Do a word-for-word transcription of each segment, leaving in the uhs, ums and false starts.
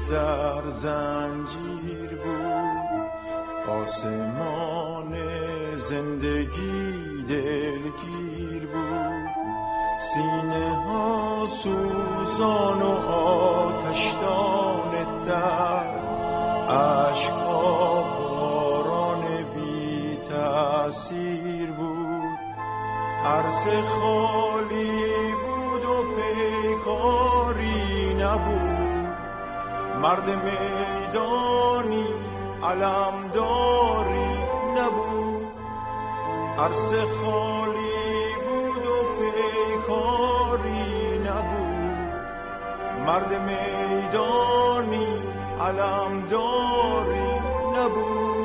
در زنجیر بود، آسمان زندگی دلگیر بود، سینه ها سوزان و آتشدان درد، عشق ها باران بی تأثیر بود، عرصه خالی بود و پیکاری نبود، مرد میدانی علمداری نبود، عرصه خالی بود و پیکاری نبود، مرد میدانی علمداری نبود.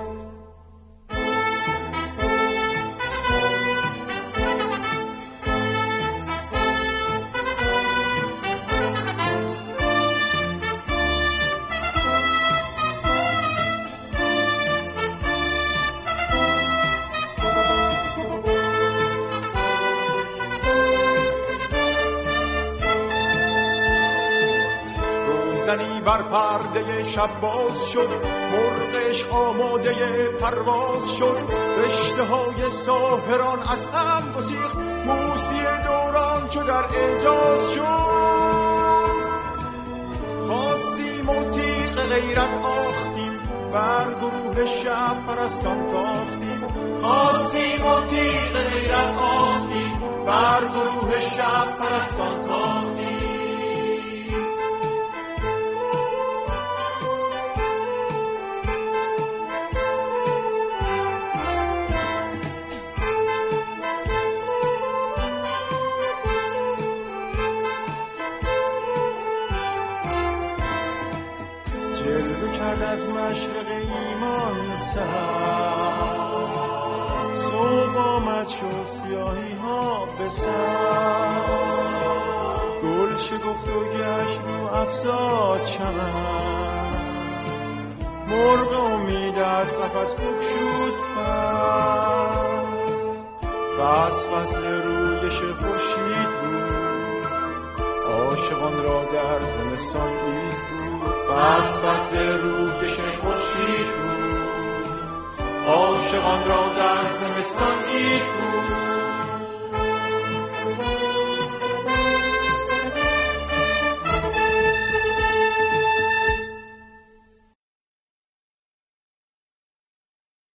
زنی بر پرده شب باز شد، مرغش آماده پرواز شد، رشته های ساحران از هم گسیخت، موسی دوران چو در اعجاز شد. خواستیم و تیغ غیرت آختیم، بر گروه شب پرستان تاختیم، خواستیم و تیغ غیرت آختیم، بر گروه شب پرستان تاختیم. جلوه کرد از مشرق ایمان سر، صبح آمد شد سیاهی ها به سر، گل شکفت و گشت رو افزاد چمن، مرغ امید از قفس بگشود پر، فصل فصل رویش خورشید بود، عاشقان را در زمستان عید بود، فصل فصل رویش خورشید بود، عاشقان را در زمستان عید بود.